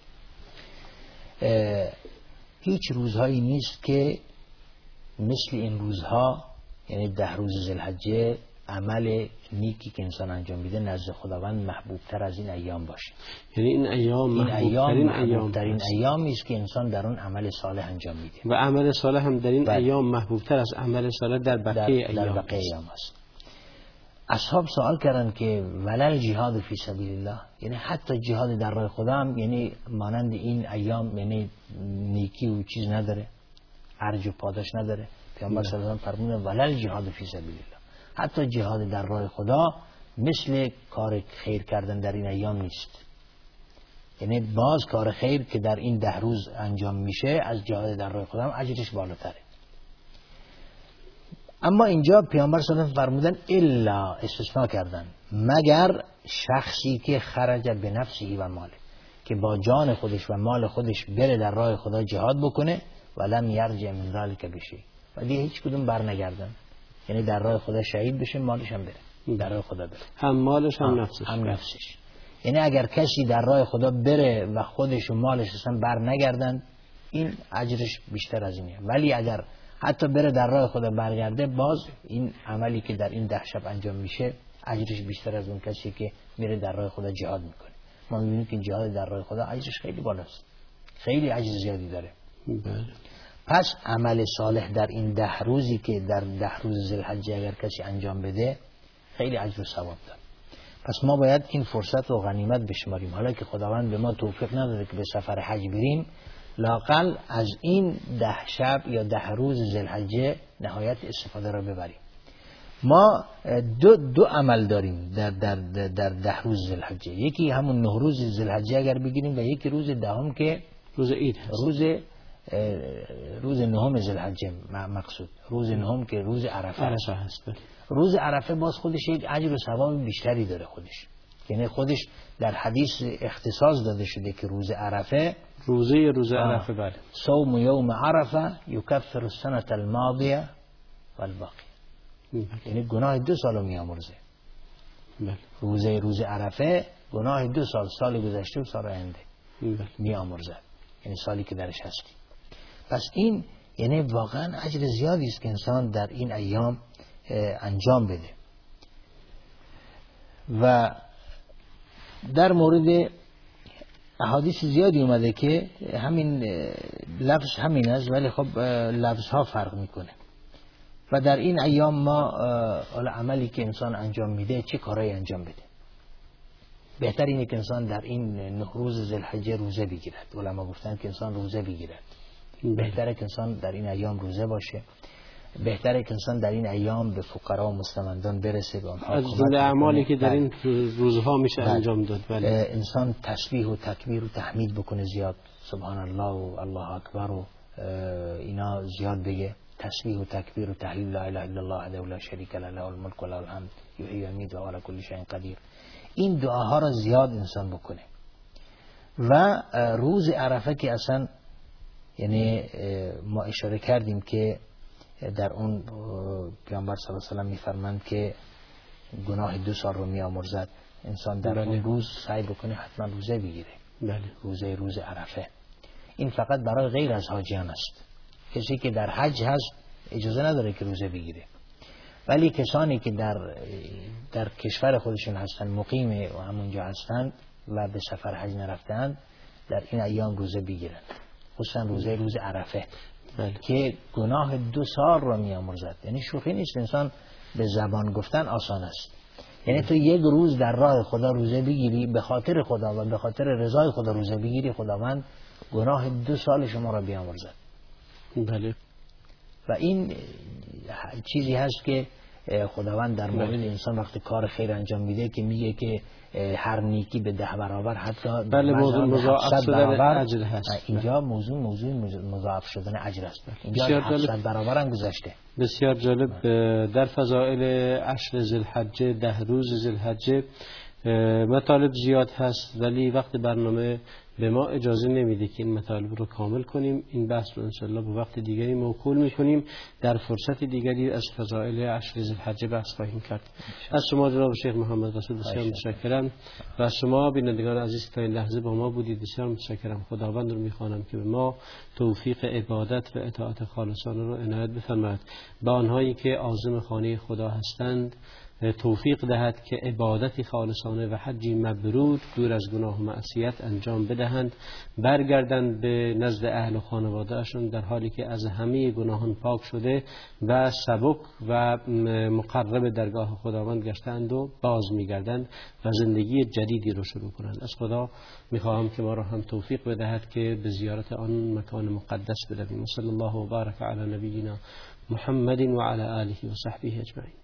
هیچ روزهایی نیست که مثل این روزها، یعنی ده روز ذوالحجه، عمل نیکی که انسان انجام میده نزد خداوند محبوب تر از این ایام باشه. یعنی این ایام این ایام محبوب ترین ایامی است که انسان در اون عمل صالح انجام میده و عمل صالح هم در این ایام محبوب تر از عمل صالح در بقیه ایام, در بقیه ایام است. اصحاب سوال کردن که ولل جهاد فی سبیل الله، یعنی حتی جهاد در راه خدا هم یعنی مانند این ایام یعنی نیکی و چیز نداره، ارج و پاداش نداره؟ پیامبر صلی الله علیه و آله فرمودن ولل جهاد فی سبیل الله، حتی جهاد در راه خدا مثل کار خیر کردن در این ایام نیست. یعنی باز کار خیر که در این ده روز انجام میشه از جهاد در راه خدا هم اجرش بالاتره. اما اینجا پیامبر صلی الله علیه و آله فرمودن الا، استثناء کردن، مگر شخصی که خرج به نفسی و ماله، که با جان خودش و مال خودش بره در راه خدا جهاد بکنه ولم یرجع من ذلک بشی، و دیگه هیچ کدوم بر نگردن، یعنی در راه خدا شهید بشه، مالش هم بره در راه خدا بره، هم مالش هم نفسش هم نفسش. یعنی اگر کسی در راه خدا بره و خودش و مالش اصلا بر نگردن، این اجرش بیشتر از اینه. ولی اگر حتی بره در راه خدا برگرده، باز این عملی که در این ده شب انجام میشه اجرش بیشتر از اون کسی که میره در راه خدا جهاد میکنه. ما میبینیم که جهاد در راه خدا اجرش خیلی بالاست، خیلی اجر زیادی داره. بله. پس عمل صالح در این ده روزی که در ده روز ذوالحجه اگر کسی انجام بده خیلی اجر و ثواب داره. پس ما باید این فرصت رو غنیمت بشماریم. حالا که خداوند به ما توفیق نداده که به سفر حج بریم، لااقل از این ده شب یا ده روز ذوالحجه نهایت استفاده را ببریم. ما دو دو عمل داریم در در در ده روز ذوالحجه. یکی همون نه روز ذوالحجه اگر بگیریم و یکی روز دهم که روز عید هست. روز روز نهم ذوالحجه مقصود، روز نهم که روز عرفه عرفه هست. روز عرفه باز خودش یک اجر و ثواب بیشتری داره خودش، یعنی خودش در حدیث اختصاص داده شده که روز عرفه، روزه روز عرفه بله، صوم یوم عرفه یکفر السنه الماضیه والباقی، یعنی گناه دو سالو میامرزه. بله. روزه روز عرفه گناه دو سال، سال گذشته و سال آینده بله. میامرزه، یعنی سالی که درش هستی. پس این یعنی واقعا اجر زیادی است که انسان در این ایام انجام بده. و در مورد احادیث زیادی اومده که همین لفظ همین است، ولی خب لفظ ها فرق میکنه. و در این ایام ما حالا عملی که انسان انجام میده چه کارایی انجام بده؟ بهتر اینه که انسان در این نه روز ذوالحجه روزه بگیرد. علما گفتن که انسان روزه بگیرد. بهتره که انسان در این ایام روزه باشه. بهتره که انسان در این ایام به فقرا و مستمندان برسه، به آنها از جمله اعمالی که در این روزها میشه انجام داد. بله. انسان تسبیح و تکبیر و تحمید بکنه زیاد، سبحان الله و الله اکبر و اینا زیاد بگه، تسبیح و تکبیر و تهلیل لا اله الا الله وحده لا شریک له له الملک و له الحمد یحیی و یمیت و هو علی کل شیء قدیر. این دعاها را زیاد انسان بکنه. و روز عرفه که اصلا یعنی ما اشاره کردیم که در اون پیامبر صلی الله علیه و آله میفرمند که گناه دو سال رو میامرزد. انسان در بله. اون روز سعی بکنه حتما روزه بگیره. بله. روزه روز عرفه. این فقط برای غیر از حاجیان است. کسی که در حج هست اجازه نداره که روزه بگیره. ولی کسانی که در در کشور خودشون هستن، مقیم و همونجا هستن و به سفر حج نرفتن، در این ایام روزه بگیرن، خصوصا روزه روز عرفه. بله. که گناه دو سال را میامرزد. یعنی شوخی نیست. انسان به زبان گفتن آسان است. یعنی تو یک روز در راه خدا روزه بگیری، به خاطر خدا و به خاطر رضای خدا روزه بگیری، خداوند گناه دو سال شما را بیامرزد. بله. و این چیزی هست که خداوند در مورد انسان وقتی کار خیر انجام میده که میگه که هر نیکی به ده برابر، حتی بله موضوع مضاعف شدن اجر هست. اینجا موضوع موضوع مضاعف شدن اجر است. اینجا هفتصد برابر هم گذشته. بسیار جالب. در فضائل عشر ذوالحجه، ده روز ذوالحجه، مطالب زیاد هست ولی وقت برنامه به ما اجازه نمیده که این مطالب رو کامل کنیم. این بحث رو انشالله به وقت دیگری موکول میکنیم. در فرصت دیگری از فضائل عشر ذوالحجه بحث خواهیم کرد. از شما جناب شیخ محمد رسول بسیار متشکرم و از شما بینندگان عزیز تا این لحظه با ما بودید بسیار متشکرم. خداوند رو میخوانم که به ما توفیق عبادت و اطاعت خالصانه رو عنایت بفرماید. به آنهایی که عازم خانه خدا هستند توفیق دهد که عبادتی خالصانه و حجی مبرور دور از گناه و معصیت انجام بدهند، برگردند به نزد اهل و خانوادهشون در حالی که از همه گناهان پاک شده و سبک و مقرب درگاه خداوند گشتند و باز میگردند و زندگی جدیدی رو شروع کنند. از خدا میخواهم که ما را هم توفیق بدهد که به زیارت آن مکان مقدس برویم. صلی الله و بارک علی نبینا محمد و علی آله و صحبه اجمعین.